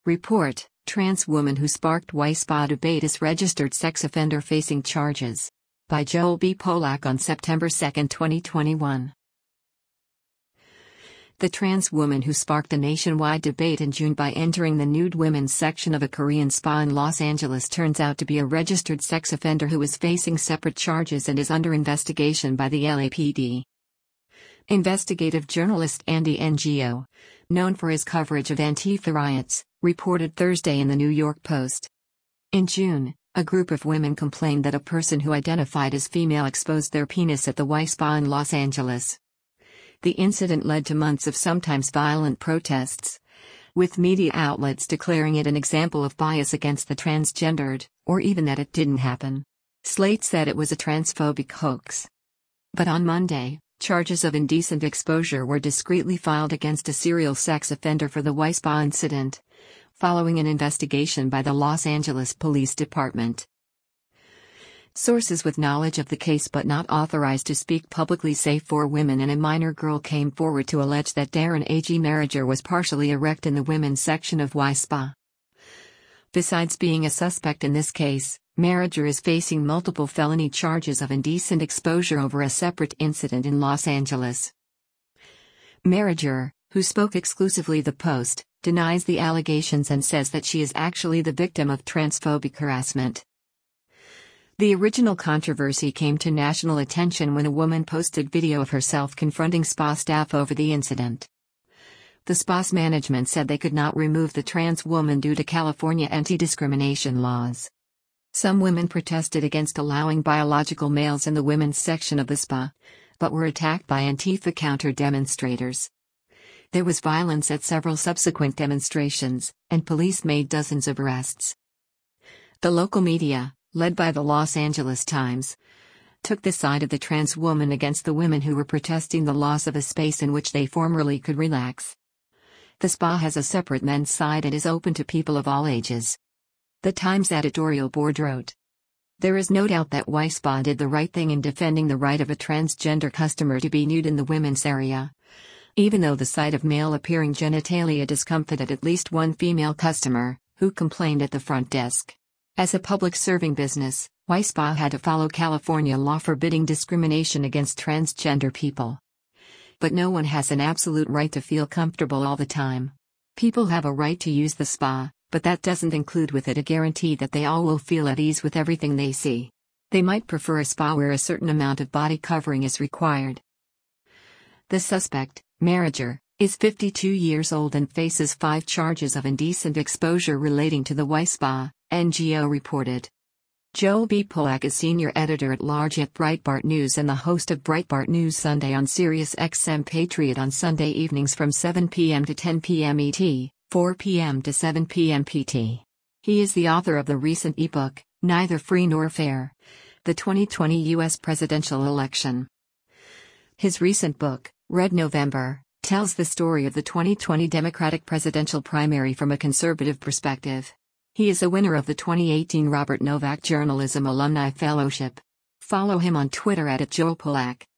Report: Trans woman who sparked WiSpa debate is registered sex offender facing charges. By Joel B. Polak on September 2, 2021. The trans woman who sparked a nationwide debate in June by entering the nude women's section of a Korean spa in Los Angeles turns out to be a registered sex offender who is facing separate charges and is under investigation by the LAPD. Investigative journalist Andy Ngo, known for his coverage of Antifa riots, reported Thursday in the New York Post. In June, a group of women complained that a person who identified as female exposed their penis at the WiSpa in Los Angeles. The incident led to months of sometimes violent protests, with media outlets declaring it an example of bias against the transgendered, or even that it didn't happen. Slate said it was a transphobic hoax. But on Monday, charges of indecent exposure were discreetly filed against a serial sex offender for the WiSpa incident, following an investigation by the Los Angeles Police Department. Sources with knowledge of the case but not authorized to speak publicly say 4 women and a minor girl came forward to allege that Darren A.G. Marriger was partially erect in the women's section of WiSpa. Besides being a suspect in this case, Marriger is facing multiple felony charges of indecent exposure over a separate incident in Los Angeles. Marriger, who spoke exclusively the Post, denies the allegations and says that she is actually the victim of transphobic harassment. The original controversy came to national attention when a woman posted video of herself confronting spa staff over the incident. The spa's management said they could not remove the trans woman due to California anti-discrimination laws. Some women protested against allowing biological males in the women's section of the spa, but were attacked by Antifa counter-demonstrators. There was violence at several subsequent demonstrations, and police made dozens of arrests. The local media, led by the Los Angeles Times, took the side of the trans woman against the women who were protesting the loss of a space in which they formerly could relax. The spa has a separate men's side and is open to people of all ages. The Times editorial board wrote, "There is no doubt that WiSpa did the right thing in defending the right of a transgender customer to be nude in the women's area, even though the sight of male-appearing genitalia discomfited at least one female customer, who complained at the front desk. As a public-serving business, WiSpa had to follow California law forbidding discrimination against transgender people. But no one has an absolute right to feel comfortable all the time. People have a right to use the spa, but that doesn't include with it a guarantee that they all will feel at ease with everything they see. They might prefer a spa where a certain amount of body covering is required." The suspect, Marriger, is 52 years old and faces 5 charges of indecent exposure relating to the WiSpa, NGO reported. Joel B. Polak is senior editor-at-large at Breitbart News and the host of Breitbart News Sunday on Sirius XM Patriot on Sunday evenings from 7 p.m. to 10 p.m. ET, 4 p.m. to 7 p.m. PT. He is the author of the recent ebook, Neither Free Nor Fair: The 2020 U.S. Presidential Election. His recent book, Red November, tells the story of the 2020 Democratic presidential primary from a conservative perspective. He is a winner of the 2018 Robert Novak Journalism Alumni Fellowship. Follow him on Twitter @JoelPolak.